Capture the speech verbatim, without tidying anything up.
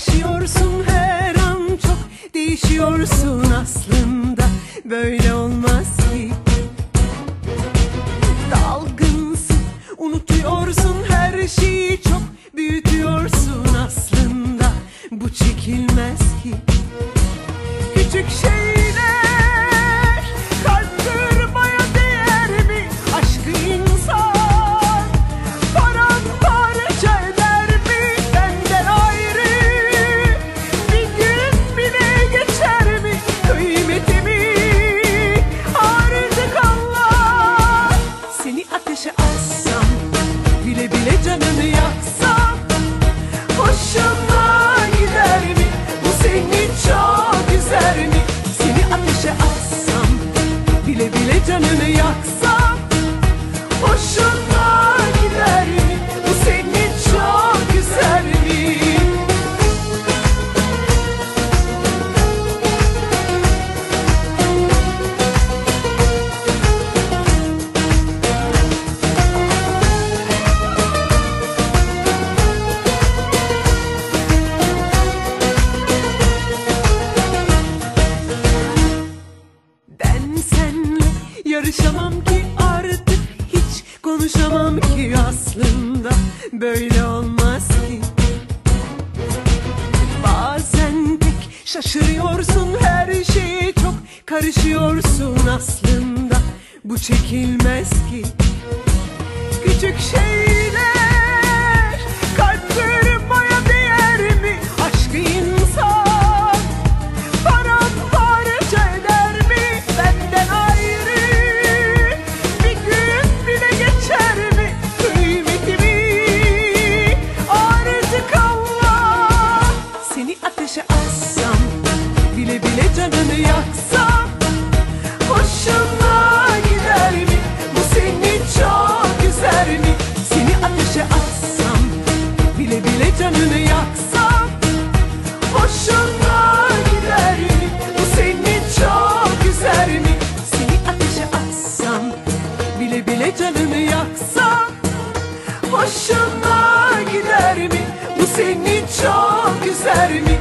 Değişiyorsun her an, çok değişiyorsun aslında. Böyle olmaz ki. Dalgınsın, unutuyorsun her şeyi, çok büyütüyorsun aslında. Bu çekilmez ki. Küçük şeyler kalp kırmaya değer mi? Aşkı insan paramparça eder mi? Benden ayrı bir gün bile geçer mi? Kıymetimi artık anlar. Seni ateşe atsam, bile bile canını yaksam, hoşuma gider mi? Bu seni çok üzer mi? Seni ateşe atsam, bile bile canını yaksam, hoşuma gider mi? Bu seni çok üzer mi? Ben senle yarışamam ki artık, hiç konuşamam ki aslında. Böyle olmaz ki. Bazen pek şaşırıyorsun her şeye, çok karışıyorsun aslında. Bu çekilmez ki. Küçük şeyler kalp kırmaya değer mi? Aşkı insan paramparça eder mi? Benden ayrı bir gün bile geçer mi? Kıymetimi artık anla. Seni ateşe atsam, bile bile canını yaksam, hoşuma gider mi? Bu seni çok üzer mi? Seni ateşe atsam, bile bile canını yaksam, hoşuma gider mi? Bu seni çok üzer mi? Seni ateşe atsam, bile bile canını yaksam, hoşuma gider mi? Bu seni çok üzer mi?